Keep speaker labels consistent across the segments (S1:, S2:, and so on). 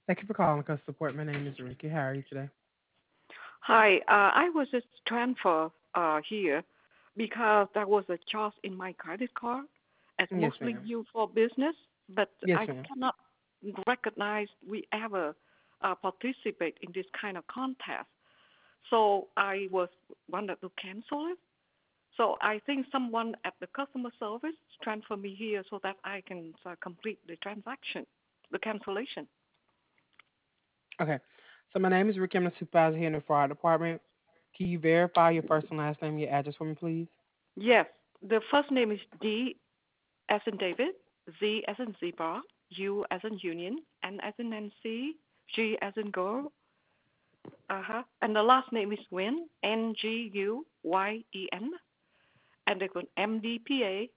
S1: Thank you for calling us support. My name is Ricky. How are you today?
S2: Hi, I was just transfer here because there was a charge in my credit card as
S1: Yes,
S2: mostly
S1: ma'am.
S2: used for business, but
S1: Yes,
S2: I
S1: ma'am.
S2: cannot recognize we ever participate in this kind of contest. So I was wanted to cancel it. So I think someone at the customer service transfer me here so that I can complete the transaction, the cancellation.
S1: Okay. So my name is Ricky. I'm the supervisor here in the fraud department. Can you verify your first and last name, and your address for me, please?
S2: Yes, the first name is D as in David, Z as in zebra, U as in union, N as in Nancy, G as in girl. And the last name is Nguyen, Nguyen. And they got MDPA.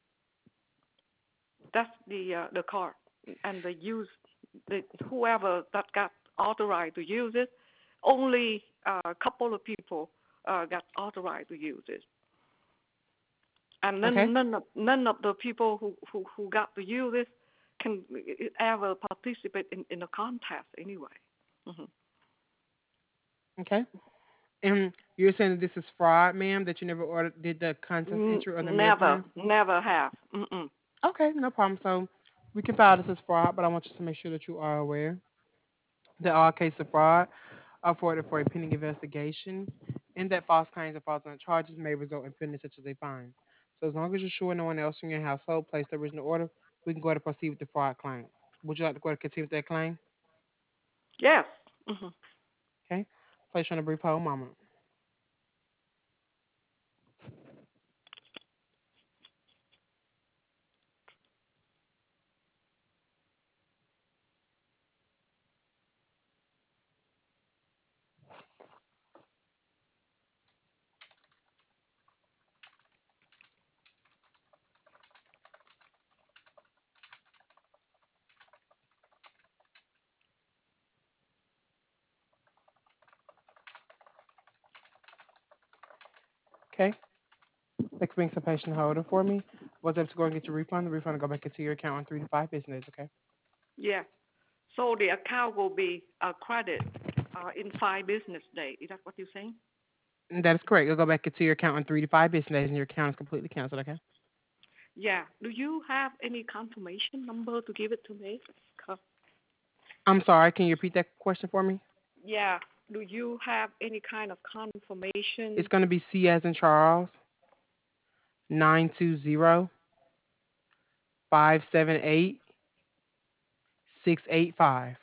S2: That's the card. And the use the whoever that got authorized to use it. Only a couple of people got authorized to use it. And
S1: Okay.
S2: none of the people who got to use it can ever participate in a contest anyway. Hmm.
S1: Okay. And you're saying that this is fraud, ma'am, that you never did the contest entry or the mail
S2: Never,
S1: plan?
S2: never have. Mm-mm.
S1: Okay, no problem. So we can file this as fraud, but I want you to make sure that you are aware that all cases of fraud are forwarded for a pending investigation, and that false claims and fraudulent charges may result in penalties such as a fine. So as long as you're sure no one else in your household placed the original order, we can go ahead and proceed with the fraud claim. Would you like to go ahead and continue with that claim?
S2: Yes. Hmm.
S1: Okay. Place you on a brief hold moment. Okay. Thanks for being so patient holder for me. Was able to go and get your refund. The refund will go back into your account in 3 to 5 business days. Okay.
S2: Yeah. So the account will be credit in 5 business days. Is that what you're saying?
S1: And that is correct. It'll go back into your account in 3 to 5 business days, and your account is completely canceled. Okay.
S2: Yeah. Do you have any confirmation number to give it to me? Co-
S1: I'm sorry. Can you repeat that question for me?
S2: Yeah. Do you have any kind of
S1: It's
S2: confirmation?
S1: going to be C as in Charles 920-578-685.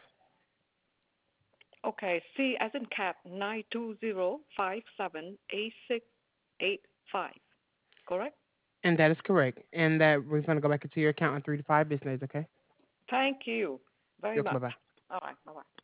S2: Okay. C as in cat 920578685. Correct?
S1: And that is correct. And that refund will go back into your account in 3 to 5 business days. Okay.
S2: Thank you very
S1: You're welcome.
S2: much.
S1: Bye bye.
S2: All right. Bye bye.